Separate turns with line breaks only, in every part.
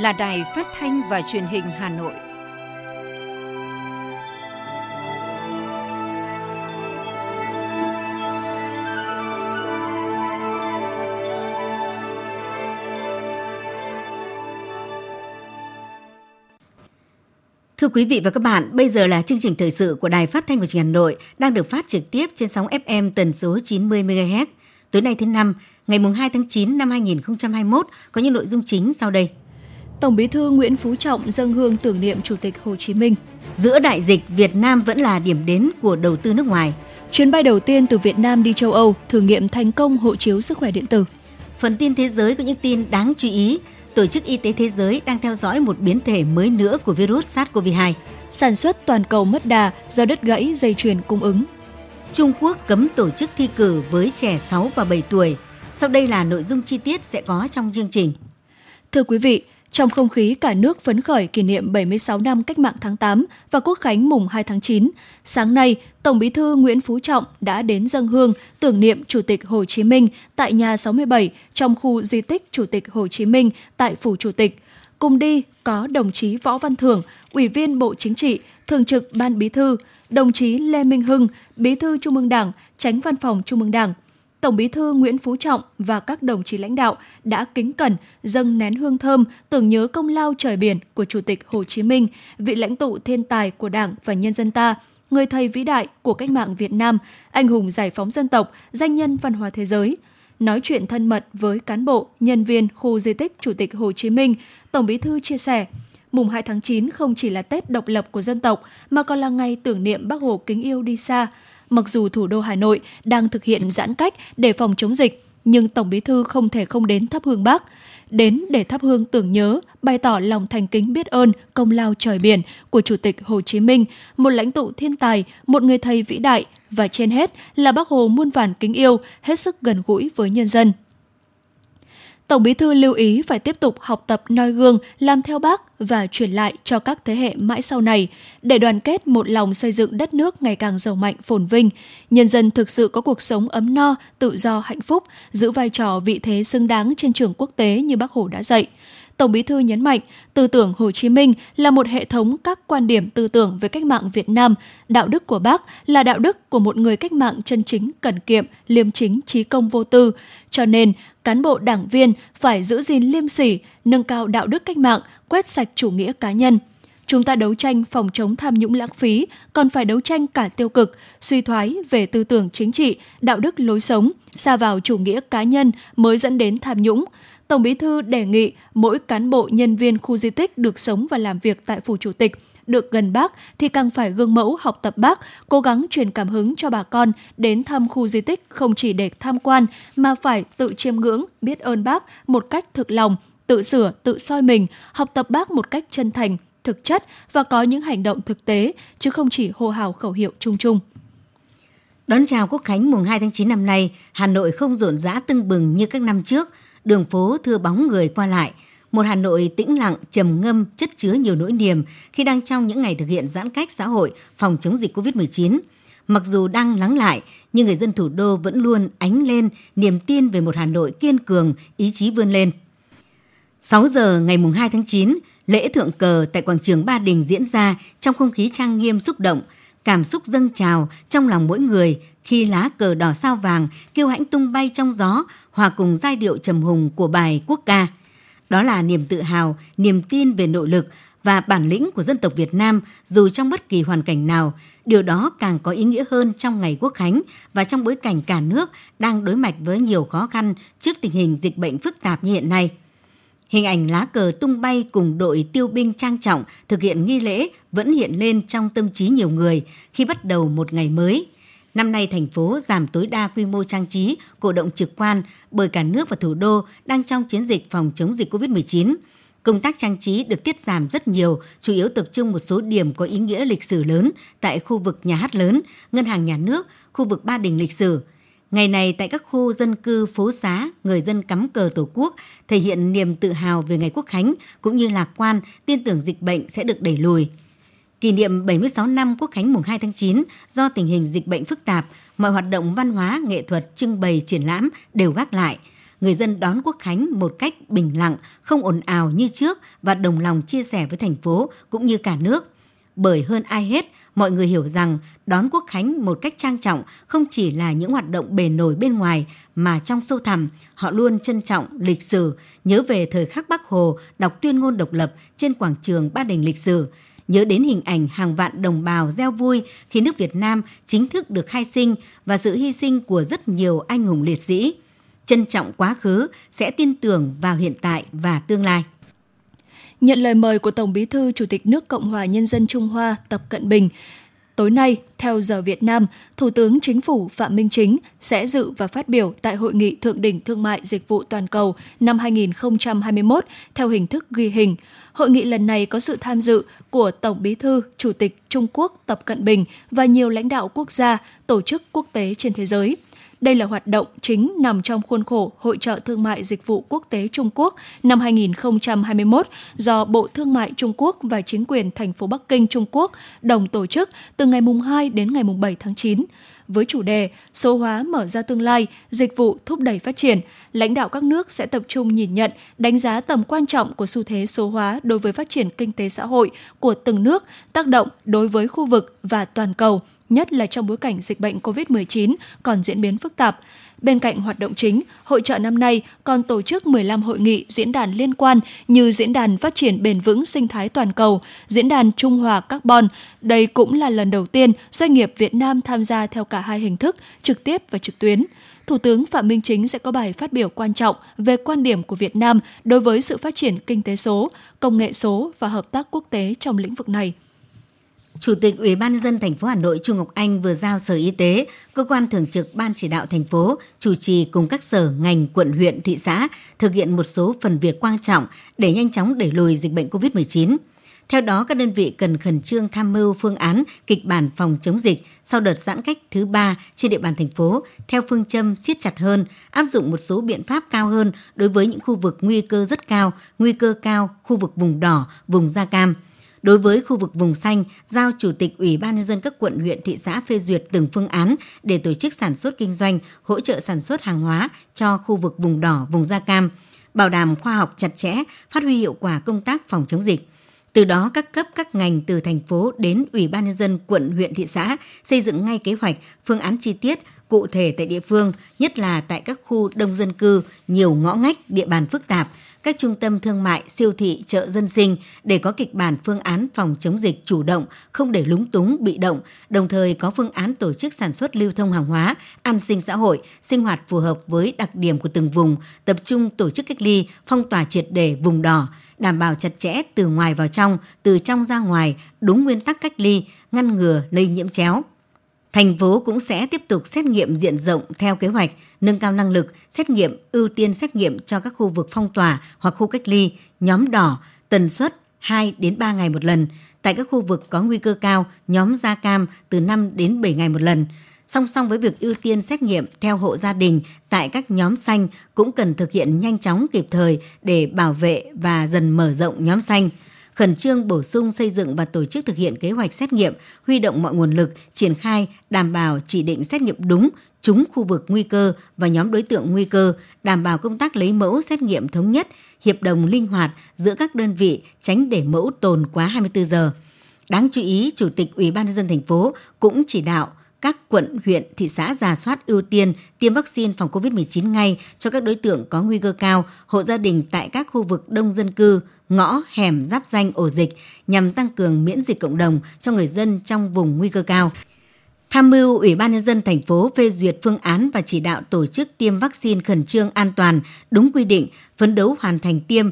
là Đài Phát thanh và Truyền hình Hà Nội. Thưa quý vị và các bạn, bây giờ là chương trình thời sự của Đài Phát thanh và Truyền hình Hà Nội đang được phát trực tiếp trên sóng FM tần số 90 MHz. Tối nay thứ Năm, ngày 2 tháng 9 năm 2021 có những nội dung chính sau đây.
Tổng Bí thư Nguyễn Phú Trọng dâng hương tưởng niệm Chủ tịch Hồ Chí Minh.
Giữa đại dịch, Việt Nam vẫn là điểm đến của đầu tư nước ngoài.
Chuyến bay đầu tiên từ Việt Nam đi châu Âu thử nghiệm thành công hộ chiếu sức khỏe điện tử.
Phần tin thế giới có những tin đáng chú ý. Tổ chức Y tế Thế giới đang theo dõi một biến thể mới nữa của virus SARS-CoV-2.
Sản xuất toàn cầu mất đà do đứt gãy dây chuyền cung ứng.
Trung Quốc cấm tổ chức thi cử với trẻ 6 và 7 tuổi. Sau đây là nội dung chi tiết sẽ có trong chương trình.
Thưa quý vị, trong không khí cả nước phấn khởi kỷ niệm 76 năm Cách mạng tháng 8 và Quốc khánh mùng 2 tháng 9, sáng nay, Tổng Bí thư Nguyễn Phú Trọng đã đến dâng hương tưởng niệm Chủ tịch Hồ Chí Minh tại nhà 67 trong khu di tích Chủ tịch Hồ Chí Minh tại Phủ Chủ tịch. Cùng đi có đồng chí Võ Văn Thưởng, Ủy viên Bộ Chính trị, Thường trực Ban Bí thư, đồng chí Lê Minh Hưng, Bí thư Trung ương Đảng, Chánh Văn phòng Trung ương Đảng. Tổng Bí thư Nguyễn Phú Trọng và các đồng chí lãnh đạo đã kính cẩn dâng nén hương thơm tưởng nhớ công lao trời biển của Chủ tịch Hồ Chí Minh, vị lãnh tụ thiên tài của Đảng và nhân dân ta, người thầy vĩ đại của cách mạng Việt Nam, anh hùng giải phóng dân tộc, danh nhân văn hóa thế giới. Nói chuyện thân mật với cán bộ, nhân viên khu di tích Chủ tịch Hồ Chí Minh, Tổng Bí thư chia sẻ, mùng 2 tháng 9 không chỉ là Tết độc lập của dân tộc mà còn là ngày tưởng niệm Bác Hồ kính yêu đi xa. Mặc dù thủ đô Hà Nội đang thực hiện giãn cách để phòng chống dịch, nhưng Tổng Bí thư không thể không đến thắp hương Bác. Đến để thắp hương tưởng nhớ, bày tỏ lòng thành kính biết ơn công lao trời biển của Chủ tịch Hồ Chí Minh, một lãnh tụ thiên tài, một người thầy vĩ đại và trên hết là Bác Hồ muôn vàn kính yêu, hết sức gần gũi với nhân dân. Tổng Bí thư lưu ý phải tiếp tục học tập noi gương, làm theo Bác và truyền lại cho các thế hệ mãi sau này để đoàn kết một lòng xây dựng đất nước ngày càng giàu mạnh phồn vinh, nhân dân thực sự có cuộc sống ấm no, tự do, hạnh phúc, giữ vai trò vị thế xứng đáng trên trường quốc tế như Bác Hồ đã dạy. Tổng Bí thư nhấn mạnh, tư tưởng Hồ Chí Minh là một hệ thống các quan điểm tư tưởng về cách mạng Việt Nam, đạo đức của Bác là đạo đức của một người cách mạng chân chính, cẩn kiệm, liêm chính, trí công vô tư. Cho nên, cán bộ đảng viên phải giữ gìn liêm sỉ, nâng cao đạo đức cách mạng, quét sạch chủ nghĩa cá nhân. Chúng ta đấu tranh phòng chống tham nhũng lãng phí, còn phải đấu tranh cả tiêu cực, suy thoái về tư tưởng chính trị, đạo đức lối sống, sa vào chủ nghĩa cá nhân mới dẫn đến tham nhũng. Tổng Bí thư đề nghị mỗi cán bộ nhân viên khu di tích được sống và làm việc tại Phủ Chủ tịch, được gần Bác thì càng phải gương mẫu học tập Bác, cố gắng truyền cảm hứng cho bà con đến thăm khu di tích không chỉ để tham quan mà phải tự chiêm ngưỡng, biết ơn Bác một cách thực lòng, tự sửa, tự soi mình, học tập Bác một cách chân thành, thực chất và có những hành động thực tế, chứ không chỉ hô hào khẩu hiệu chung chung.
Đón chào Quốc khánh mùng 2 tháng 9 năm nay, Hà Nội không rộn rã tưng bừng như các năm trước, đường phố thưa bóng người qua lại. Một Hà Nội tĩnh lặng, trầm ngâm, chất chứa nhiều nỗi niềm khi đang trong những ngày thực hiện giãn cách xã hội phòng chống dịch Covid-19. Mặc dù đang lắng lại, nhưng người dân thủ đô vẫn luôn ánh lên niềm tin về một Hà Nội kiên cường, ý chí vươn lên. 6 giờ ngày mùng 2 tháng 9, lễ thượng cờ tại quảng trường Ba Đình diễn ra trong không khí trang nghiêm xúc động, cảm xúc dâng trào trong lòng mỗi người khi lá cờ đỏ sao vàng kiêu hãnh tung bay trong gió, hòa cùng giai điệu trầm hùng của bài quốc ca. Đó là niềm tự hào, niềm tin về nội lực và bản lĩnh của dân tộc Việt Nam dù trong bất kỳ hoàn cảnh nào. Điều đó càng có ý nghĩa hơn trong ngày Quốc khánh và trong bối cảnh cả nước đang đối mặt với nhiều khó khăn trước tình hình dịch bệnh phức tạp như hiện nay. Hình ảnh lá cờ tung bay cùng đội tiêu binh trang trọng thực hiện nghi lễ vẫn hiện lên trong tâm trí nhiều người khi bắt đầu một ngày mới. Năm nay, thành phố giảm tối đa quy mô trang trí, cổ động trực quan bởi cả nước và thủ đô đang trong chiến dịch phòng chống dịch Covid-19. Công tác trang trí được tiết giảm rất nhiều, chủ yếu tập trung một số điểm có ý nghĩa lịch sử lớn tại khu vực Nhà hát lớn, Ngân hàng Nhà nước, khu vực Ba Đình lịch sử. Ngày này, tại các khu dân cư, phố xá, người dân cắm cờ Tổ quốc, thể hiện niềm tự hào về ngày Quốc khánh, cũng như lạc quan, tin tưởng dịch bệnh sẽ được đẩy lùi. Kỷ niệm 76 năm Quốc khánh mùng 2 tháng 9, do tình hình dịch bệnh phức tạp, mọi hoạt động văn hóa, nghệ thuật, trưng bày, triển lãm đều gác lại. người dân đón Quốc khánh một cách bình lặng, không ồn ào như trước và đồng lòng chia sẻ với thành phố cũng như cả nước. Bởi hơn ai hết, mọi người hiểu rằng đón Quốc khánh một cách trang trọng không chỉ là những hoạt động bề nổi bên ngoài mà trong sâu thẳm họ luôn trân trọng lịch sử, nhớ về thời khắc Bác Hồ đọc tuyên ngôn độc lập trên quảng trường Ba Đình lịch sử, nhớ đến hình ảnh hàng vạn đồng bào reo vui khi nước Việt Nam chính thức được khai sinh và sự hy sinh của rất nhiều anh hùng liệt sĩ. Trân trọng quá khứ sẽ tin tưởng vào hiện tại và tương lai.
Nhận lời mời của Tổng Bí thư Chủ tịch nước Cộng hòa Nhân dân Trung Hoa Tập Cận Bình, tối nay, theo giờ Việt Nam, Thủ tướng Chính phủ Phạm Minh Chính sẽ dự và phát biểu tại Hội nghị Thượng đỉnh Thương mại Dịch vụ Toàn cầu năm 2021 theo hình thức ghi hình. Hội nghị lần này có sự tham dự của Tổng Bí thư Chủ tịch Trung Quốc Tập Cận Bình và nhiều lãnh đạo quốc gia, tổ chức quốc tế trên thế giới. Đây là hoạt động chính nằm trong khuôn khổ Hội chợ Thương mại Dịch vụ Quốc tế Trung Quốc năm 2021 do Bộ Thương mại Trung Quốc và chính quyền thành phố Bắc Kinh Trung Quốc đồng tổ chức từ ngày 2 đến ngày 7 tháng 9. Với chủ đề Số hóa mở ra tương lai, dịch vụ thúc đẩy phát triển, lãnh đạo các nước sẽ tập trung nhìn nhận, đánh giá tầm quan trọng của xu thế số hóa đối với phát triển kinh tế xã hội của từng nước, tác động đối với khu vực và toàn cầu, nhất là trong bối cảnh dịch bệnh COVID-19 còn diễn biến phức tạp. Bên cạnh hoạt động chính, hội chợ năm nay còn tổ chức 15 hội nghị diễn đàn liên quan như Diễn đàn Phát triển Bền vững Sinh thái Toàn cầu, Diễn đàn Trung hòa Carbon. Đây cũng là lần đầu tiên doanh nghiệp Việt Nam tham gia theo cả hai hình thức, trực tiếp và trực tuyến. Thủ tướng Phạm Minh Chính sẽ có bài phát biểu quan trọng về quan điểm của Việt Nam đối với sự phát triển kinh tế số, công nghệ số và hợp tác quốc tế trong lĩnh vực này.
Chủ tịch Ủy ban nhân dân thành phố Hà Nội Chu Ngọc Anh vừa giao Sở Y tế, cơ quan thường trực Ban chỉ đạo thành phố chủ trì cùng các sở, ngành, quận, huyện, thị xã thực hiện một số phần việc quan trọng để nhanh chóng đẩy lùi dịch bệnh COVID-19. Theo đó, các đơn vị cần khẩn trương tham mưu phương án, kịch bản phòng chống dịch sau đợt giãn cách thứ 3 trên địa bàn thành phố theo phương châm siết chặt hơn, áp dụng một số biện pháp cao hơn đối với những khu vực nguy cơ rất cao, nguy cơ cao, khu vực vùng đỏ, vùng da cam. Đối với khu vực vùng xanh, giao Chủ tịch Ủy ban nhân dân các quận, huyện, thị xã phê duyệt từng phương án để tổ chức sản xuất kinh doanh, hỗ trợ sản xuất hàng hóa cho khu vực vùng đỏ, vùng da cam, bảo đảm khoa học chặt chẽ, phát huy hiệu quả công tác phòng chống dịch. Từ đó, các cấp, các ngành từ thành phố đến Ủy ban nhân dân quận, huyện, thị xã xây dựng ngay kế hoạch, phương án chi tiết, cụ thể tại địa phương, nhất là tại các khu đông dân cư, nhiều ngõ ngách, địa bàn phức tạp, các trung tâm thương mại, siêu thị, chợ dân sinh để có kịch bản phương án phòng chống dịch chủ động, không để lúng túng, bị động, đồng thời có phương án tổ chức sản xuất lưu thông hàng hóa, an sinh xã hội, sinh hoạt phù hợp với đặc điểm của từng vùng, tập trung tổ chức cách ly, phong tỏa triệt để vùng đỏ, đảm bảo chặt chẽ từ ngoài vào trong, từ trong ra ngoài, đúng nguyên tắc cách ly, ngăn ngừa lây nhiễm chéo. Thành phố cũng sẽ tiếp tục xét nghiệm diện rộng theo kế hoạch, nâng cao năng lực, xét nghiệm, ưu tiên xét nghiệm cho các khu vực phong tỏa hoặc khu cách ly, nhóm đỏ, tần suất 2 đến 3 ngày một lần. Tại các khu vực có nguy cơ cao, nhóm da cam từ 5 đến 7 ngày một lần. Song song với việc ưu tiên xét nghiệm theo hộ gia đình tại các nhóm xanh cũng cần thực hiện nhanh chóng kịp thời để bảo vệ và dần mở rộng nhóm xanh. Khẩn trương bổ sung xây dựng và tổ chức thực hiện kế hoạch xét nghiệm, huy động mọi nguồn lực, triển khai, đảm bảo chỉ định xét nghiệm đúng, trúng khu vực nguy cơ và nhóm đối tượng nguy cơ, đảm bảo công tác lấy mẫu xét nghiệm thống nhất, hiệp đồng linh hoạt giữa các đơn vị, tránh để mẫu tồn quá 24 giờ. Đáng chú ý, Chủ tịch Ủy ban nhân dân thành phố cũng chỉ đạo các quận, huyện, thị xã rà soát ưu tiên tiêm vaccine phòng COVID-19 ngay cho các đối tượng có nguy cơ cao, hộ gia đình tại các khu vực đông dân cư, ngõ, hẻm, giáp ranh ổ dịch nhằm tăng cường miễn dịch cộng đồng cho người dân trong vùng nguy cơ cao. Tham mưu Ủy ban nhân dân thành phố phê duyệt phương án và chỉ đạo tổ chức tiêm vaccine khẩn trương an toàn, đúng quy định, phấn đấu hoàn thành tiêm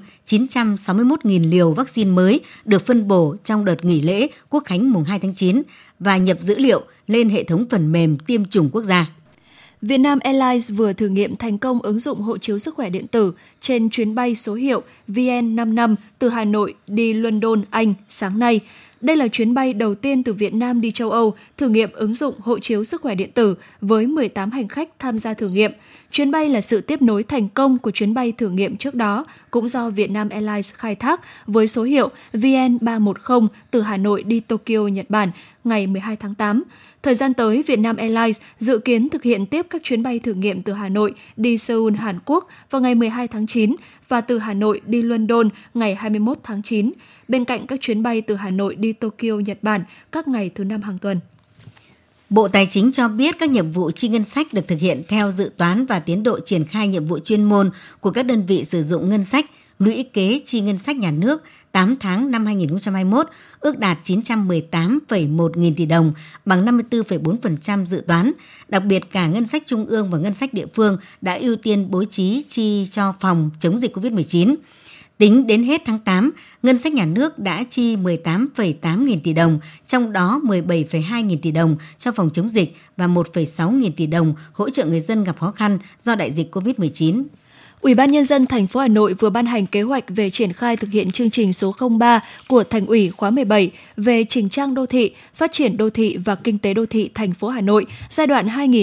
961.000 liều vaccine mới được phân bổ trong đợt nghỉ lễ Quốc khánh mùng 2 tháng 9 và nhập dữ liệu lên hệ thống phần mềm tiêm chủng quốc gia.
Vietnam Airlines vừa thử nghiệm thành công ứng dụng hộ chiếu sức khỏe điện tử trên chuyến bay số hiệu VN55 từ Hà Nội đi London, Anh sáng nay. Đây là chuyến bay đầu tiên từ Việt Nam đi châu Âu thử nghiệm ứng dụng hộ chiếu sức khỏe điện tử với 18 hành khách tham gia thử nghiệm. Chuyến bay là sự tiếp nối thành công của chuyến bay thử nghiệm trước đó, cũng do Vietnam Airlines khai thác với số hiệu VN310 từ Hà Nội đi Tokyo, Nhật Bản ngày 12 tháng 8. Thời gian tới, Vietnam Airlines dự kiến thực hiện tiếp các chuyến bay thử nghiệm từ Hà Nội đi Seoul, Hàn Quốc vào ngày 12 tháng 9 và từ Hà Nội đi London ngày 21 tháng 9, bên cạnh các chuyến bay từ Hà Nội đi Tokyo, Nhật Bản các ngày thứ Năm hàng tuần.
Bộ Tài chính cho biết các nhiệm vụ chi ngân sách được thực hiện theo dự toán và tiến độ triển khai nhiệm vụ chuyên môn của các đơn vị sử dụng ngân sách, lũy kế chi ngân sách nhà nước 8 tháng năm 2021 ước đạt 918,1 nghìn tỷ đồng, bằng 54,4% dự toán. Đặc biệt, cả ngân sách trung ương và ngân sách địa phương đã ưu tiên bố trí chi cho phòng chống dịch COVID-19. Tính đến hết tháng 8, ngân sách nhà nước đã chi 18,8 nghìn tỷ đồng, trong đó 17,2 nghìn tỷ đồng cho phòng chống dịch và 1,6 nghìn tỷ đồng hỗ trợ người dân gặp khó khăn do đại dịch COVID-19.
Ủy ban Nhân dân thành phố Hà Nội vừa ban hành kế hoạch về triển khai thực hiện chương trình số 03 của Thành ủy khóa 17 về chỉnh trang đô thị, phát triển đô thị và kinh tế đô thị thành phố Hà Nội giai đoạn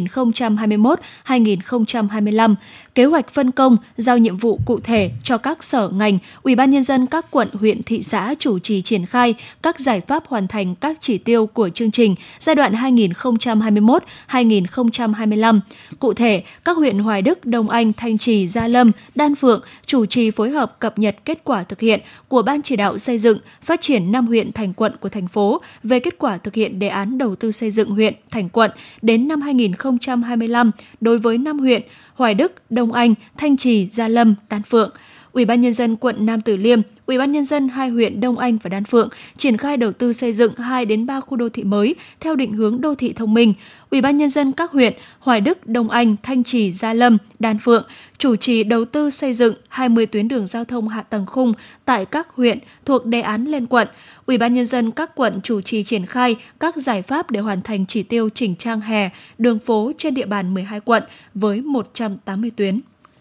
2021-2025. Kế hoạch phân công, giao nhiệm vụ cụ thể cho các sở ngành, Ủy ban Nhân dân các quận, huyện, thị xã chủ trì triển khai các giải pháp hoàn thành các chỉ tiêu của chương trình giai đoạn 2021-2025. Cụ thể, các huyện Hoài Đức, Đông Anh, Thanh Trì, Gia Lâm, Đan Phượng chủ trì phối hợp cập nhật kết quả thực hiện của Ban chỉ đạo xây dựng, phát triển 5 huyện thành quận của thành phố về kết quả thực hiện đề án đầu tư xây dựng huyện thành quận đến năm 2025 đối với 5 huyện Hoài Đức, Đông Anh, Thanh Trì, Gia Lâm, Đan Phượng. Ủy ban Nhân dân quận Nam Từ Liêm, Ủy ban Nhân dân 2 huyện Đông Anh và Đan Phượng triển khai đầu tư xây dựng 2 đến 3 khu đô thị mới theo định hướng đô thị thông minh. Ủy ban Nhân dân các huyện Hoài Đức, Đông Anh, Thanh Trì, Gia Lâm, Đan Phượng chủ trì đầu tư xây dựng 20 tuyến đường giao thông hạ tầng khung tại các huyện thuộc đề án lên quận. Ủy ban Nhân dân các quận chủ trì triển khai các giải pháp để hoàn thành chỉ tiêu chỉnh trang hè, đường phố trên địa bàn 12 quận với 180 tuyến.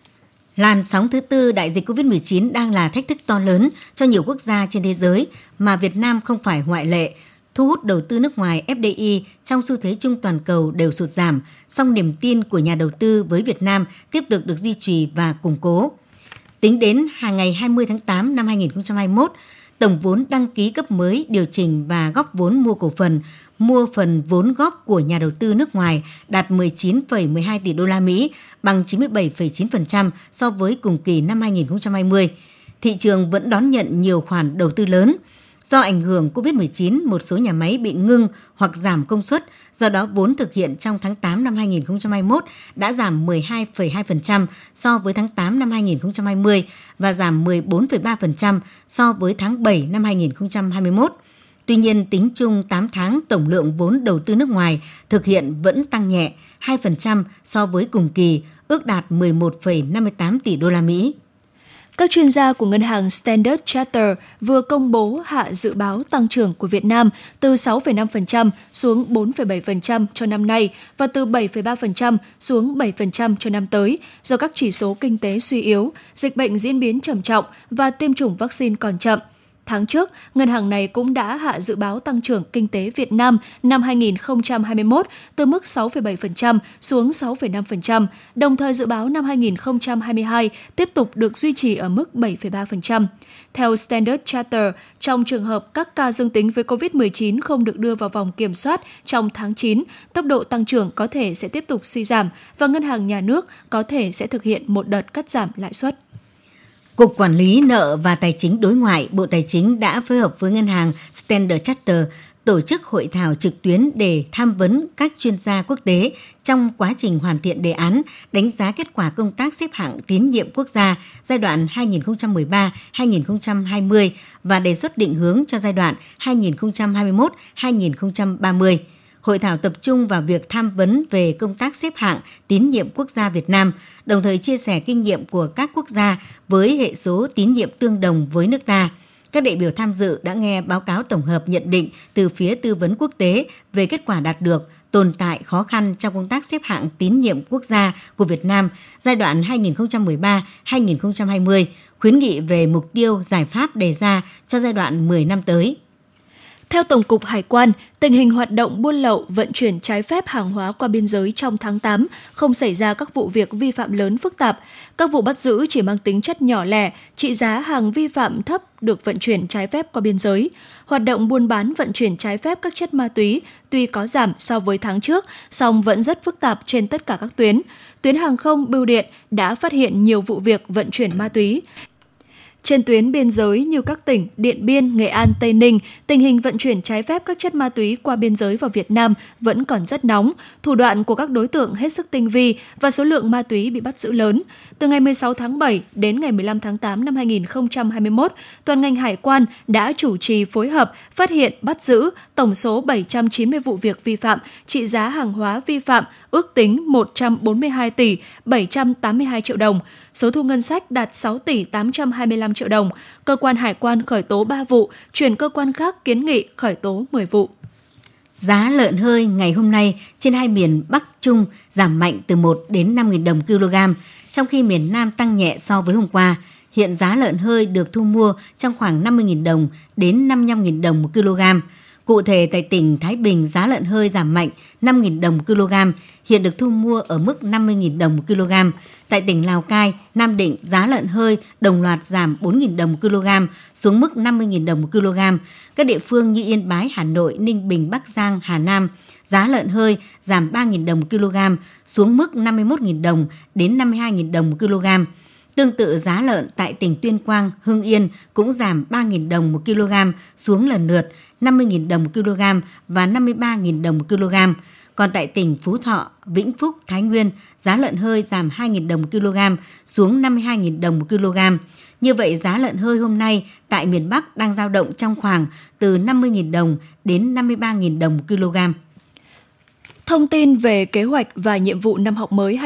Làn sóng thứ tư đại dịch COVID-19 đang là thách thức to lớn cho nhiều quốc gia trên thế giới, mà Việt Nam không phải ngoại lệ. Thu hút đầu tư nước ngoài FDI trong xu thế chung toàn cầu đều sụt giảm, song niềm tin của nhà đầu tư với Việt Nam tiếp tục được duy trì và củng cố. Tính đến ngày 20 tháng 8 năm 2021, tổng vốn đăng ký cấp mới, điều chỉnh và góp vốn mua cổ phần, mua phần vốn góp của nhà đầu tư nước ngoài đạt 19,12 tỷ đô la Mỹ, bằng 97,9% so với cùng kỳ năm 2020. Thị trường vẫn đón nhận nhiều khoản đầu tư lớn. Do ảnh hưởng COVID-19, một số nhà máy bị ngưng hoặc giảm công suất, do đó vốn thực hiện trong tháng 8 năm 2021 đã giảm 12,2% so với tháng 8 năm 2020 và giảm 14,3% so với tháng 7 năm 2021. Tuy nhiên, tính chung 8 tháng, tổng lượng vốn đầu tư nước ngoài thực hiện vẫn tăng nhẹ 2% so với cùng kỳ, ước đạt 11,58 tỷ đô la Mỹ.
Các chuyên gia của ngân hàng Standard Chartered vừa công bố hạ dự báo tăng trưởng của Việt Nam từ 6,5% xuống 4,7% cho năm nay và từ 7,3% xuống 7% cho năm tới do các chỉ số kinh tế suy yếu, dịch bệnh diễn biến trầm trọng và tiêm chủng vaccine còn chậm. Tháng trước, ngân hàng này cũng đã hạ dự báo tăng trưởng kinh tế Việt Nam năm 2021 từ mức 6,7% xuống 6,5%, đồng thời dự báo năm 2022 tiếp tục được duy trì ở mức 7,3%. Theo Standard Chartered, trong trường hợp các ca dương tính với COVID-19 không được đưa vào vòng kiểm soát trong tháng 9, tốc độ tăng trưởng có thể sẽ tiếp tục suy giảm và ngân hàng nhà nước có thể sẽ thực hiện một đợt cắt giảm lãi suất.
Cục Quản lý nợ và Tài chính đối ngoại, Bộ Tài chính đã phối hợp với ngân hàng Standard Chartered tổ chức hội thảo trực tuyến để tham vấn các chuyên gia quốc tế trong quá trình hoàn thiện đề án đánh giá kết quả công tác xếp hạng tín nhiệm quốc gia giai đoạn 2013-2020 và đề xuất định hướng cho giai đoạn 2021-2030. Hội thảo tập trung vào việc tham vấn về công tác xếp hạng tín nhiệm quốc gia Việt Nam, đồng thời chia sẻ kinh nghiệm của các quốc gia với hệ số tín nhiệm tương đồng với nước ta. Các đại biểu tham dự đã nghe báo cáo tổng hợp nhận định từ phía tư vấn quốc tế về kết quả đạt được, tồn tại, khó khăn trong công tác xếp hạng tín nhiệm quốc gia của Việt Nam giai đoạn 2013-2020, khuyến nghị về mục tiêu, giải pháp đề ra cho giai đoạn 10 năm tới.
Theo Tổng cục Hải quan, tình hình hoạt động buôn lậu, vận chuyển trái phép hàng hóa qua biên giới trong tháng 8 không xảy ra các vụ việc vi phạm lớn phức tạp. Các vụ bắt giữ chỉ mang tính chất nhỏ lẻ, trị giá hàng vi phạm thấp được vận chuyển trái phép qua biên giới. Hoạt động buôn bán vận chuyển trái phép các chất ma túy tuy có giảm so với tháng trước, song vẫn rất phức tạp trên tất cả các tuyến. Tuyến hàng không, bưu điện đã phát hiện nhiều vụ việc vận chuyển ma túy. Trên tuyến biên giới như các tỉnh Điện Biên, Nghệ An, Tây Ninh, tình hình vận chuyển trái phép các chất ma túy qua biên giới vào Việt Nam vẫn còn rất nóng. Thủ đoạn của các đối tượng hết sức tinh vi và số lượng ma túy bị bắt giữ lớn. Từ ngày 16 tháng 7 đến ngày 15 tháng 8 năm 2021, toàn ngành hải quan đã chủ trì phối hợp phát hiện bắt giữ tổng số 790 vụ việc vi phạm, trị giá hàng hóa vi phạm ước tính 142 tỷ 782 triệu đồng. Số thu ngân sách đạt 6 tỷ 825 triệu đồng. Cơ quan hải quan khởi tố 3 vụ, chuyển cơ quan khác kiến nghị khởi tố 10 vụ.
Giá lợn hơi ngày hôm nay trên hai miền Bắc Trung giảm mạnh từ 1 đến 5.000 đồng kg, trong khi miền Nam tăng nhẹ so với hôm qua. Hiện giá lợn hơi được thu mua trong khoảng 50.000 đồng đến 55.000 đồng một kg. Cụ thể, tại tỉnh Thái Bình, giá lợn hơi giảm mạnh 5.000 đồng một kg, hiện được thu mua ở mức 50.000 đồng một kg. Tại tỉnh Lào Cai, Nam Định, giá lợn hơi đồng loạt giảm 4.000 đồng một kg xuống mức 50.000 đồng một kg. Các địa phương như Yên Bái, Hà Nội, Ninh Bình, Bắc Giang, Hà Nam, giá lợn hơi giảm 3.000 đồng một kg xuống mức 51.000 đồng đến 52.000 đồng một kg. Tương tự, giá lợn tại tỉnh Tuyên Quang, Hưng Yên cũng giảm 3.000 đồng một kg xuống lần lượt 50.000 đồng một kg và 53.000 đồng một kg. Còn tại tỉnh Phú Thọ, Vĩnh Phúc, Thái Nguyên, giá lợn hơi giảm 2.000 đồng một kg xuống 52.000 đồng một kg. Như vậy, giá lợn hơi hôm nay tại miền Bắc đang dao động trong khoảng từ 50.000 đồng đến 53.000 đồng một kg.
Thông tin về kế hoạch và nhiệm vụ năm học mới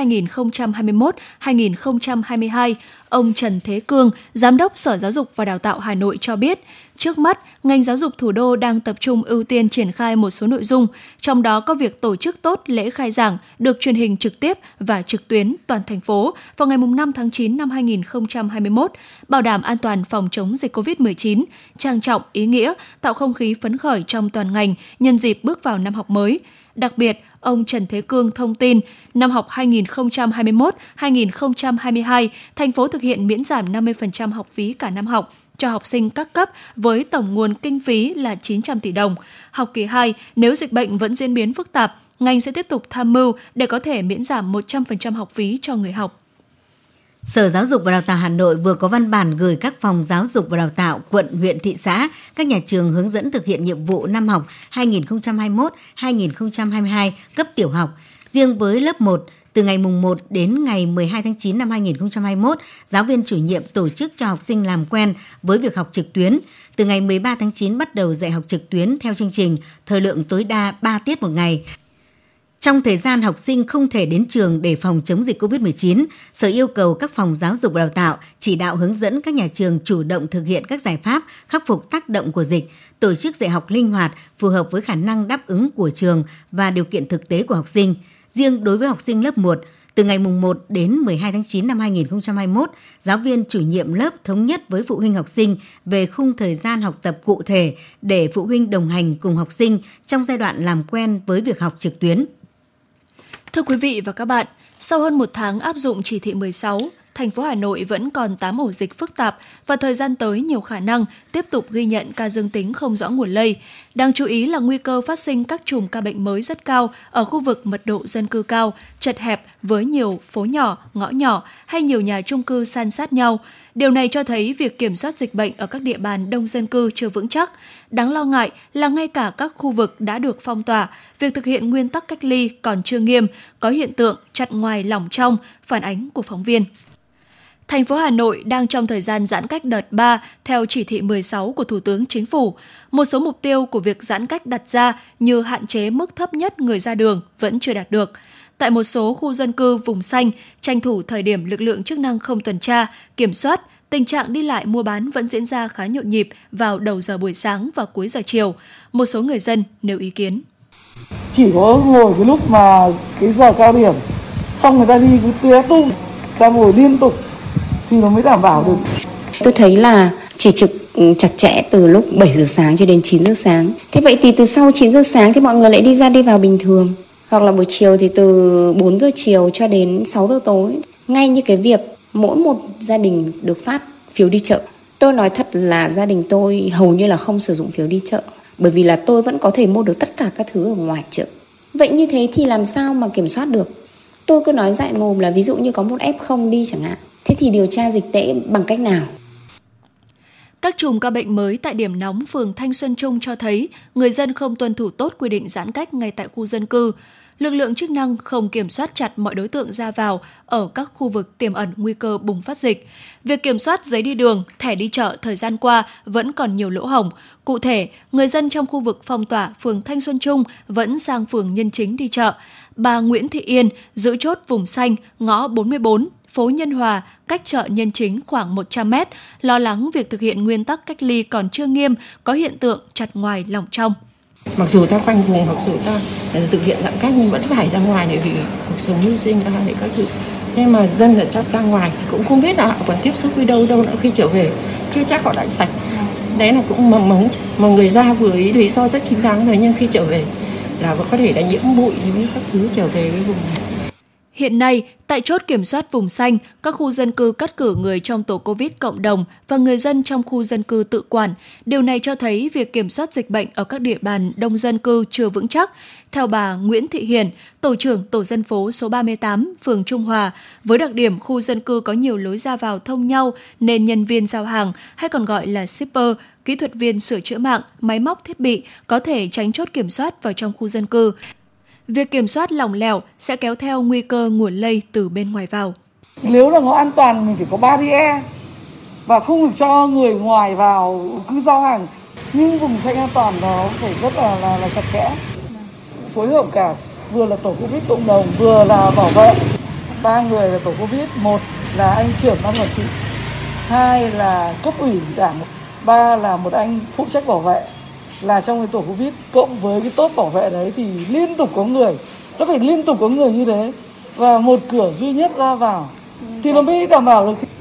2021-2022, ông Trần Thế Cương, Giám đốc Sở Giáo dục và Đào tạo Hà Nội cho biết, trước mắt, ngành giáo dục thủ đô đang tập trung ưu tiên triển khai một số nội dung, trong đó có việc tổ chức tốt lễ khai giảng được truyền hình trực tiếp và trực tuyến toàn thành phố vào ngày 5 tháng 9 năm 2021, bảo đảm an toàn phòng chống dịch COVID-19, trang trọng, ý nghĩa, tạo không khí phấn khởi trong toàn ngành nhân dịp bước vào năm học mới. Đặc biệt, ông Trần Thế Cương thông tin, năm học 2021-2022, thành phố thực hiện miễn giảm 50% học phí cả năm học cho học sinh các cấp với tổng nguồn kinh phí là 900 tỷ đồng. Học kỳ 2, nếu dịch bệnh vẫn diễn biến phức tạp, ngành sẽ tiếp tục tham mưu để có thể miễn giảm 100% học phí cho người học.
Sở Giáo dục và Đào tạo Hà Nội vừa có văn bản gửi các phòng giáo dục và đào tạo, quận, huyện, thị xã, các nhà trường hướng dẫn thực hiện nhiệm vụ năm học 2021-2022 cấp tiểu học. Riêng với lớp 1, từ ngày 1 đến ngày 12 tháng 9 năm 2021, giáo viên chủ nhiệm tổ chức cho học sinh làm quen với việc học trực tuyến. Từ ngày 13 tháng 9 bắt đầu dạy học trực tuyến theo chương trình thời lượng tối đa 3 tiết một ngày. Trong thời gian học sinh không thể đến trường để phòng chống dịch COVID-19, Sở yêu cầu các phòng giáo dục và đào tạo chỉ đạo hướng dẫn các nhà trường chủ động thực hiện các giải pháp khắc phục tác động của dịch, tổ chức dạy học linh hoạt, phù hợp với khả năng đáp ứng của trường và điều kiện thực tế của học sinh. Riêng đối với học sinh lớp 1, từ ngày 1 đến 12 tháng 9 năm 2021, giáo viên chủ nhiệm lớp thống nhất với phụ huynh học sinh về khung thời gian học tập cụ thể để phụ huynh đồng hành cùng học sinh trong giai đoạn làm quen với việc học trực tuyến.
Thưa quý vị và các bạn, sau hơn một tháng áp dụng chỉ thị 16, thành phố Hà Nội vẫn còn 8 ổ dịch phức tạp và thời gian tới nhiều khả năng tiếp tục ghi nhận ca dương tính không rõ nguồn lây. Đáng chú ý là nguy cơ phát sinh các chùm ca bệnh mới rất cao ở khu vực mật độ dân cư cao, chật hẹp với nhiều phố nhỏ, ngõ nhỏ hay nhiều nhà chung cư san sát nhau. Điều này cho thấy việc kiểm soát dịch bệnh ở các địa bàn đông dân cư chưa vững chắc. Đáng lo ngại là ngay cả các khu vực đã được phong tỏa, việc thực hiện nguyên tắc cách ly còn chưa nghiêm, có hiện tượng chặt ngoài lỏng trong, phản ánh của phóng viên. Thành phố Hà Nội đang trong thời gian giãn cách đợt 3 theo chỉ thị 16 của Thủ tướng Chính phủ. Một số mục tiêu của việc giãn cách đặt ra như hạn chế mức thấp nhất người ra đường vẫn chưa đạt được. Tại một số khu dân cư vùng xanh, tranh thủ thời điểm lực lượng chức năng không tuần tra, kiểm soát, tình trạng đi lại mua bán vẫn diễn ra khá nhộn nhịp vào đầu giờ buổi sáng và cuối giờ chiều. Một số người dân nêu ý kiến.
Chỉ có ngồi cái lúc mà cái giờ cao điểm, xong người ta đi cứ té tung, ta ngồi liên tục thì nó mới đảm bảo được.
Tôi thấy là chỉ trực chặt chẽ từ lúc 7 giờ sáng cho đến 9 giờ sáng. Thế vậy thì từ sau 9 giờ sáng thì mọi người lại đi vào bình thường. Hoặc là buổi chiều thì từ 4 giờ chiều cho đến 6 giờ tối. Ngay như cái việc mỗi một gia đình được phát phiếu đi chợ. Tôi nói thật là gia đình tôi hầu như là không sử dụng phiếu đi chợ. Bởi vì là tôi vẫn có thể mua được tất cả các thứ ở ngoài chợ. Vậy như thế thì làm sao mà kiểm soát được? Tôi cứ nói dại mồm là ví dụ như có một F0 đi chẳng hạn. Thế thì điều tra dịch tễ bằng cách nào?
Các chùm ca bệnh mới tại điểm nóng phường Thanh Xuân Trung cho thấy người dân không tuân thủ tốt quy định giãn cách ngay tại khu dân cư. Lực lượng chức năng không kiểm soát chặt mọi đối tượng ra vào ở các khu vực tiềm ẩn nguy cơ bùng phát dịch. Việc kiểm soát giấy đi đường, thẻ đi chợ thời gian qua vẫn còn nhiều lỗ hổng. Cụ thể, người dân trong khu vực phong tỏa phường Thanh Xuân Trung vẫn sang phường Nhân Chính đi chợ. Bà Nguyễn Thị Yên giữ chốt vùng xanh ngõ 44, phố Nhân Hòa, cách chợ Nhân Chính khoảng 100 mét, lo lắng việc thực hiện nguyên tắc cách ly còn chưa nghiêm, có hiện tượng chặt ngoài lỏng trong.
Mặc dù ta khoanh vùng, mặc dù ta thực hiện giãn cách nhưng vẫn phải ra ngoài để vì cuộc sống mưu sinh để các thứ. Nhưng mà dân là chắc ra ngoài thì cũng không biết là họ còn tiếp xúc với đâu nữa khi trở về, chưa chắc họ đã sạch. Đấy là cũng mong mà người ra vừa ý lý do rất chính đáng rồi, nhưng khi trở về là có thể là nhiễm bụi với các thứ trở về với vùng này.
Hiện nay, tại chốt kiểm soát vùng xanh, các khu dân cư cắt cử người trong tổ COVID cộng đồng và người dân trong khu dân cư tự quản. Điều này cho thấy việc kiểm soát dịch bệnh ở các địa bàn đông dân cư chưa vững chắc. Theo bà Nguyễn Thị Hiền, tổ trưởng tổ dân phố số 38, phường Trung Hòa, với đặc điểm khu dân cư có nhiều lối ra vào thông nhau nên nhân viên giao hàng hay còn gọi là shipper, kỹ thuật viên sửa chữa mạng, máy móc thiết bị có thể tránh chốt kiểm soát vào trong khu dân cư. Việc kiểm soát lỏng lẻo sẽ kéo theo nguy cơ nguồn lây từ bên ngoài vào.
Nếu là nó an toàn mình phải có barrier và không được cho người ngoài vào cứ giao hàng. Nhưng vùng xanh an toàn nó phải rất là chặt chẽ. Phối hợp cả vừa là tổ Covid cộng đồng vừa là bảo vệ. 3 người là tổ Covid, 1 là anh trưởng ban quản trị, 2 là cấp ủy đảng, 3 là một anh phụ trách bảo vệ. Là trong cái tổ Covid cộng với cái tốt bảo vệ đấy thì liên tục có người, nó phải liên tục có người như thế và một cửa duy nhất ra vào thì nó mới đảm bảo được.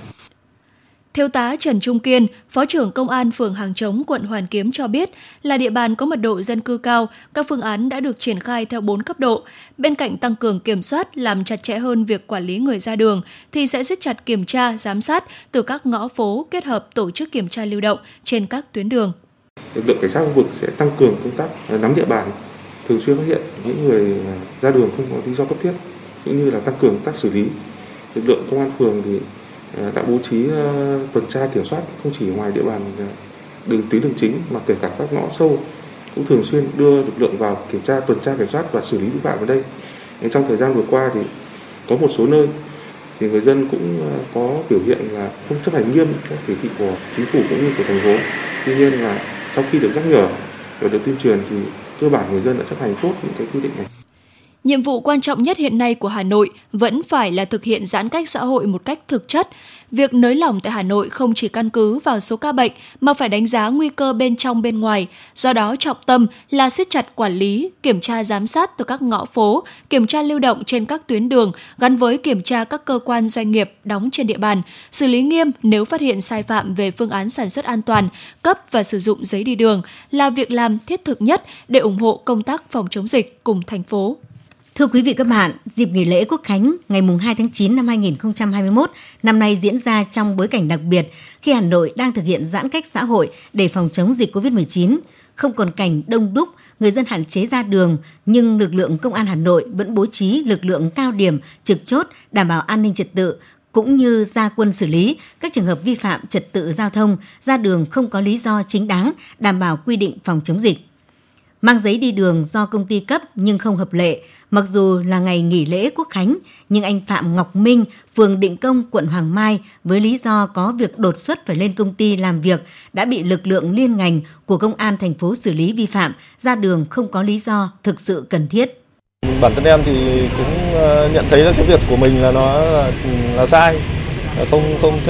Thiếu tá Trần Trung Kiên, Phó trưởng Công an phường Hàng Chống, quận Hoàn Kiếm cho biết là địa bàn có mật độ dân cư cao, các phương án đã được triển khai theo 4 cấp độ. Bên cạnh tăng cường kiểm soát, làm chặt chẽ hơn việc quản lý người ra đường, thì sẽ siết chặt kiểm tra, giám sát từ các ngõ phố kết hợp tổ chức kiểm tra lưu động trên các tuyến đường.
Lực lượng cảnh sát khu vực sẽ tăng cường công tác nắm địa bàn, thường xuyên phát hiện những người ra đường không có lý do cấp thiết, cũng như là tăng cường công tác xử lý. Lực lượng công an phường thì đã bố trí tuần tra kiểm soát không chỉ ngoài địa bàn tuyến đường chính mà kể cả các ngõ sâu, cũng thường xuyên đưa lực lượng vào kiểm tra, tuần tra kiểm soát và xử lý vi phạm ở đây. Trong thời gian vừa qua thì có một số nơi thì người dân cũng có biểu hiện là không chấp hành nghiêm các chỉ thị của chính phủ cũng như của thành phố. Tuy nhiên là sau khi được nhắc nhở và được tuyên truyền thì cơ bản người dân đã chấp hành tốt những cái quy định này.
Nhiệm vụ quan trọng nhất hiện nay của Hà Nội vẫn phải là thực hiện giãn cách xã hội một cách thực chất. Việc nới lỏng tại Hà Nội không chỉ căn cứ vào số ca bệnh mà phải đánh giá nguy cơ bên trong bên ngoài. Do đó trọng tâm là siết chặt quản lý, kiểm tra giám sát từ các ngõ phố, kiểm tra lưu động trên các tuyến đường gắn với kiểm tra các cơ quan doanh nghiệp đóng trên địa bàn, xử lý nghiêm nếu phát hiện sai phạm về phương án sản xuất an toàn, cấp và sử dụng giấy đi đường là việc làm thiết thực nhất để ủng hộ công tác phòng chống dịch cùng thành phố.
Thưa quý vị các bạn, dịp nghỉ lễ Quốc khánh ngày 2 tháng 9 năm 2021 năm nay diễn ra trong bối cảnh đặc biệt khi Hà Nội đang thực hiện giãn cách xã hội để phòng chống dịch COVID-19. Không còn cảnh đông đúc, người dân hạn chế ra đường, nhưng lực lượng Công an Hà Nội vẫn bố trí lực lượng cao điểm trực chốt đảm bảo an ninh trật tự, cũng như ra quân xử lý các trường hợp vi phạm trật tự giao thông, ra đường không có lý do chính đáng, đảm bảo quy định phòng chống dịch. Mang giấy đi đường do công ty cấp nhưng không hợp lệ. Mặc dù là ngày nghỉ lễ Quốc khánh, nhưng anh Phạm Ngọc Minh, phường Định Công, quận Hoàng Mai, với lý do có việc đột xuất phải lên công ty làm việc, đã bị lực lượng liên ngành của Công an thành phố xử lý vi phạm, ra đường không có lý do thực sự cần thiết.
Bản thân em thì cũng nhận thấy là cái việc của mình là nó là sai, không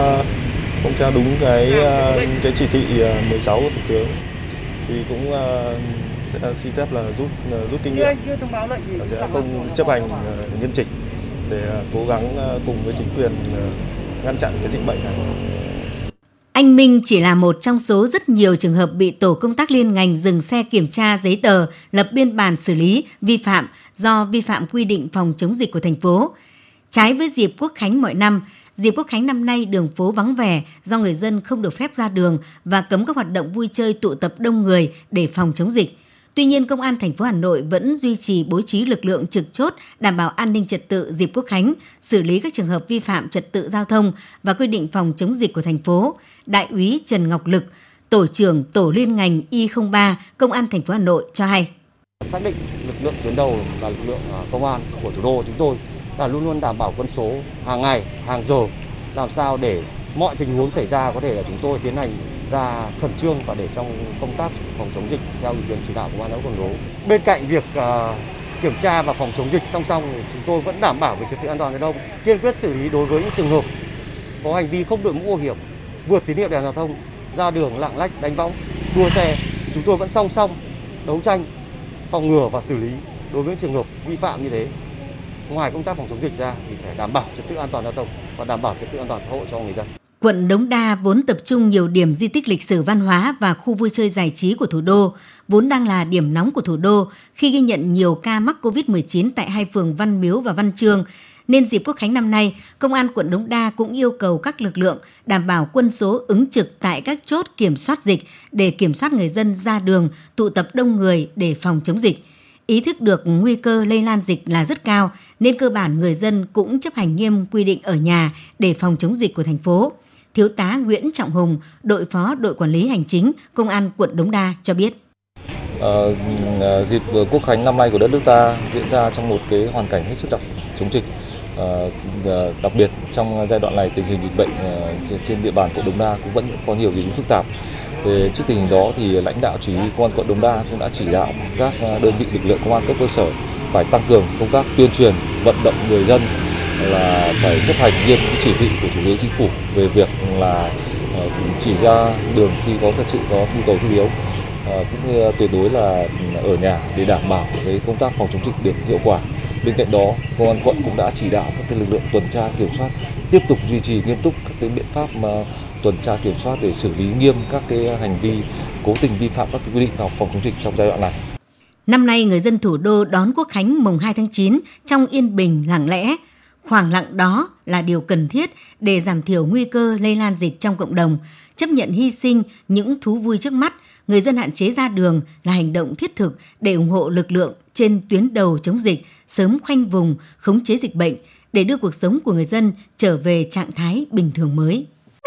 theo đúng cái chỉ thị 16 của Thủ tướng. Thì cũng sẽ xin phép là rút kinh nghiệm, sẽ không chấp hành nghiêm chỉnh để cố gắng cùng với chính quyền ngăn chặn cái dịch bệnh này.
Anh Minh chỉ là một trong số rất nhiều trường hợp bị tổ công tác liên ngành dừng xe kiểm tra giấy tờ, lập biên bản xử lý vi phạm do vi phạm quy định phòng chống dịch của thành phố. Trái với dịp Quốc khánh mọi năm, dịp Quốc khánh năm nay đường phố vắng vẻ do người dân không được phép ra đường và cấm các hoạt động vui chơi tụ tập đông người để phòng chống dịch. Tuy nhiên, Công an thành phố Hà Nội vẫn duy trì bố trí lực lượng trực chốt đảm bảo an ninh trật tự dịp Quốc khánh, xử lý các trường hợp vi phạm trật tự giao thông và quy định phòng chống dịch của thành phố. Đại úy Trần Ngọc Lực, tổ trưởng tổ liên ngành Y03, Công an thành phố Hà Nội cho hay.
Xác định lực lượng tuyến đầu là lực lượng công an của thủ đô chúng tôi là luôn luôn đảm bảo quân số hàng ngày, hàng giờ, làm sao để mọi tình huống xảy ra có thể là chúng tôi tiến hành ra khẩn trương và để trong công tác phòng chống dịch theo ý kiến chỉ đạo của ban giám đốc thành phố. Bên cạnh việc kiểm tra và phòng chống dịch song song, chúng tôi vẫn đảm bảo về trật tự an toàn giao thông, kiên quyết xử lý đối với những trường hợp có hành vi không đội mũ bảo hiểm, vượt tín hiệu đèn giao thông, ra đường lạng lách đánh võng, đua xe. Chúng tôi vẫn song song đấu tranh, phòng ngừa và xử lý đối với những trường hợp vi phạm như thế. Ngoài công tác phòng chống dịch ra thì phải đảm bảo trật tự an toàn giao thông và đảm bảo trật tự an toàn xã hội cho người dân.
Quận Đống Đa vốn tập trung nhiều điểm di tích lịch sử văn hóa và khu vui chơi giải trí của thủ đô, vốn đang là điểm nóng của thủ đô khi ghi nhận nhiều ca mắc COVID-19 tại hai phường Văn Miếu và Văn Chương. Nên dịp Quốc khánh năm nay, Công an quận Đống Đa cũng yêu cầu các lực lượng đảm bảo quân số ứng trực tại các chốt kiểm soát dịch để kiểm soát người dân ra đường, tụ tập đông người để phòng chống dịch. Ý thức được nguy cơ lây lan dịch là rất cao, nên cơ bản người dân cũng chấp hành nghiêm quy định ở nhà để phòng chống dịch của thành phố. Thiếu tá Nguyễn Trọng Hùng, đội phó đội quản lý hành chính, Công an quận Đống Đa cho biết.
Dịp Quốc khánh năm nay của đất nước ta diễn ra trong một cái hoàn cảnh hết sức chống dịch. Đặc biệt trong giai đoạn này tình hình dịch bệnh trên địa bàn quận Đống Đa cũng vẫn có nhiều diễn biến phức tạp. Trước tình hình đó thì lãnh đạo chỉ huy Công an quận Đống Đa cũng đã chỉ đạo các đơn vị lực lượng công an cấp cơ sở phải tăng cường công tác tuyên truyền, vận động người dân là phải chấp hành nghiêm chỉ thị của Thủ tướng Chính phủ về việc là chỉ ra đường khi có thật sự có nhu cầu thiết yếu, cũng như tuyệt đối là ở nhà để đảm bảo cái công tác phòng chống dịch được hiệu quả. Bên cạnh đó, Công an quận cũng đã chỉ đạo các lực lượng tuần tra kiểm soát tiếp tục duy trì nghiêm túc các cái biện pháp tuần tra kiểm soát để xử lý nghiêm các cái hành vi cố tình vi phạm các quy định phòng chống dịch trong giai đoạn này.
Năm nay, người dân thủ đô đón Quốc khánh mùng 2 tháng 9 trong yên bình lặng lẽ. Khoảng lặng đó là điều cần thiết để giảm thiểu nguy cơ lây lan dịch trong cộng đồng, chấp nhận hy sinh những thú vui trước mắt. Người dân hạn chế ra đường là hành động thiết thực để ủng hộ lực lượng trên tuyến đầu chống dịch, sớm khoanh vùng, khống chế dịch bệnh để đưa cuộc sống của người dân trở về trạng thái bình thường mới.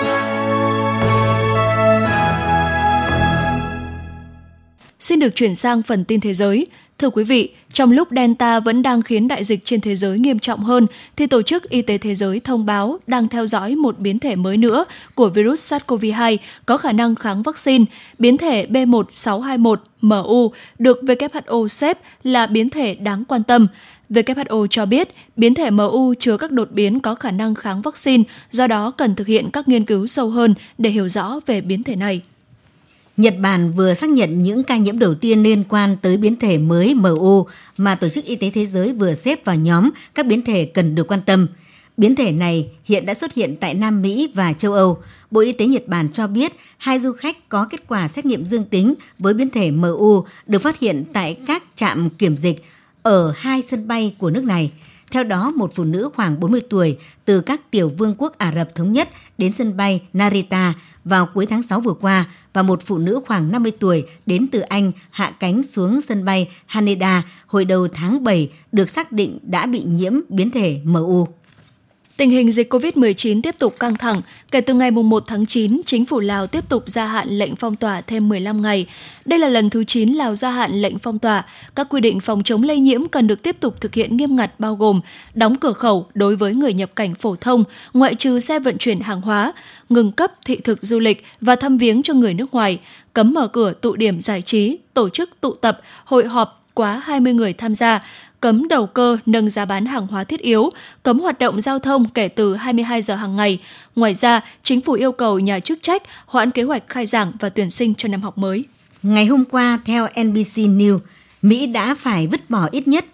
Xin được chuyển sang phần tin thế giới. Thưa quý vị, trong lúc Delta vẫn đang khiến đại dịch trên thế giới nghiêm trọng hơn, thì Tổ chức Y tế Thế giới thông báo đang theo dõi một biến thể mới nữa của virus SARS-CoV-2 có khả năng kháng vaccine. Biến thể B1621MU được WHO xếp là biến thể đáng quan tâm. WHO cho biết biến thể MU chứa các đột biến có khả năng kháng vaccine, do đó cần thực hiện các nghiên cứu sâu hơn để hiểu rõ về biến thể này.
Nhật Bản vừa xác nhận những ca nhiễm đầu tiên liên quan tới biến thể mới MU mà Tổ chức Y tế Thế giới vừa xếp vào nhóm các biến thể cần được quan tâm. Biến thể này hiện đã xuất hiện tại Nam Mỹ và châu Âu. Bộ Y tế Nhật Bản cho biết 2 du khách có kết quả xét nghiệm dương tính với biến thể MU được phát hiện tại các trạm kiểm dịch ở 2 sân bay của nước này. Theo đó, một phụ nữ khoảng 40 tuổi từ các tiểu vương quốc Ả Rập Thống Nhất đến sân bay Narita vào cuối tháng 6 vừa qua và một phụ nữ khoảng 50 tuổi đến từ Anh hạ cánh xuống sân bay Haneda hồi đầu tháng 7 được xác định đã bị nhiễm biến thể MU.
Tình hình dịch COVID-19 tiếp tục căng thẳng. Kể từ ngày 1 tháng 9, chính phủ Lào tiếp tục gia hạn lệnh phong tỏa thêm 15 ngày. Đây là lần thứ 9 Lào gia hạn lệnh phong tỏa. Các quy định phòng chống lây nhiễm cần được tiếp tục thực hiện nghiêm ngặt bao gồm đóng cửa khẩu đối với người nhập cảnh phổ thông, ngoại trừ xe vận chuyển hàng hóa, ngừng cấp thị thực du lịch và thăm viếng cho người nước ngoài, cấm mở cửa tụ điểm giải trí, tổ chức tụ tập, hội họp quá 20 người tham gia, cấm đầu cơ nâng giá bán hàng hóa thiết yếu, cấm hoạt động giao thông kể từ 22 giờ hàng ngày. Ngoài ra, chính phủ yêu cầu nhà chức trách hoãn kế hoạch khai giảng và tuyển sinh cho năm học mới.
Ngày hôm qua, theo NBC News, Mỹ đã phải vứt bỏ ít nhất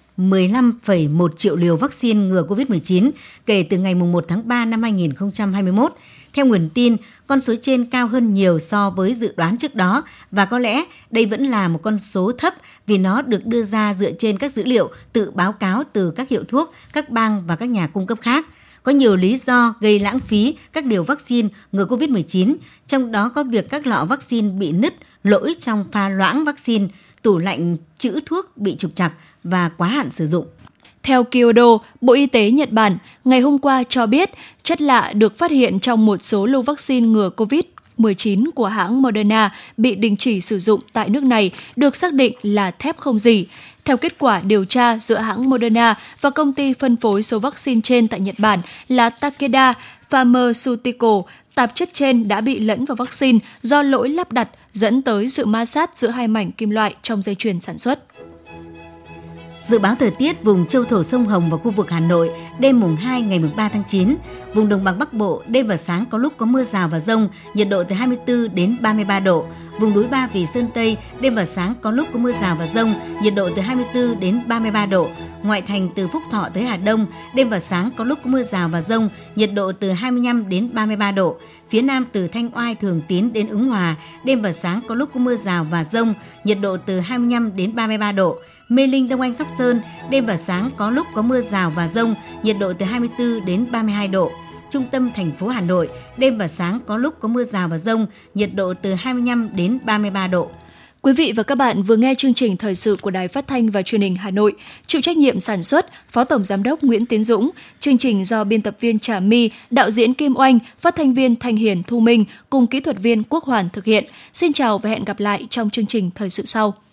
15,1 triệu liều vaccine ngừa COVID-19 kể từ ngày 1 tháng 3 năm 2021. Theo nguồn tin, con số trên cao hơn nhiều so với dự đoán trước đó và có lẽ đây vẫn là một con số thấp vì nó được đưa ra dựa trên các dữ liệu tự báo cáo từ các hiệu thuốc, các bang và các nhà cung cấp khác. Có nhiều lý do gây lãng phí các liều vaccine ngừa COVID-19, trong đó có việc các lọ vaccine bị nứt, lỗi trong pha loãng vaccine, tủ lạnh trữ thuốc bị trục trặc và quá hạn sử dụng.
Theo Kyodo, Bộ Y tế Nhật Bản ngày hôm qua cho biết chất lạ được phát hiện trong một số lô vaccine ngừa COVID-19 của hãng Moderna bị đình chỉ sử dụng tại nước này được xác định là thép không rỉ. Theo kết quả điều tra giữa hãng Moderna và công ty phân phối số vaccine trên tại Nhật Bản là Takeda Pharmaceutical, tạp chất trên đã bị lẫn vào vaccine do lỗi lắp đặt dẫn tới sự ma sát giữa hai mảnh kim loại trong dây chuyền sản xuất.
Dự báo thời tiết vùng châu thổ sông Hồng và khu vực Hà Nội đêm mùng 2 ngày mùng 3 tháng 9. Vùng đồng bằng Bắc Bộ đêm và sáng có lúc có mưa rào và dông, nhiệt độ từ 24 đến 33 độ. Vùng núi Ba Vì Sơn Tây đêm và sáng có lúc có mưa rào và dông, nhiệt độ từ 24 đến 33 độ. Ngoại thành từ Phúc Thọ tới Hà Đông đêm và sáng có lúc có mưa rào và dông, nhiệt độ từ 25 đến 33 độ. Phía Nam từ Thanh Oai Thường Tín đến Ứng Hòa đêm và sáng có lúc có mưa rào và dông, nhiệt độ từ 25 đến 33 độ. Mê Linh Đông Anh Sóc Sơn đêm và sáng có lúc có mưa rào và dông, nhiệt độ từ 24 đến 32 độ. Trung tâm thành phố Hà Nội đêm và sáng có lúc có mưa rào và dông, nhiệt độ từ 25 đến 33 độ.
Quý vị và các bạn vừa nghe chương trình thời sự của Đài Phát thanh và Truyền hình Hà Nội, chịu trách nhiệm sản xuất Phó Tổng Giám đốc Nguyễn Tiến Dũng, chương trình do biên tập viên Trà My, đạo diễn Kim Oanh, phát thanh viên Thanh Hiền Thu Minh cùng kỹ thuật viên Quốc Hoàn thực hiện. Xin chào và hẹn gặp lại trong chương trình thời sự sau.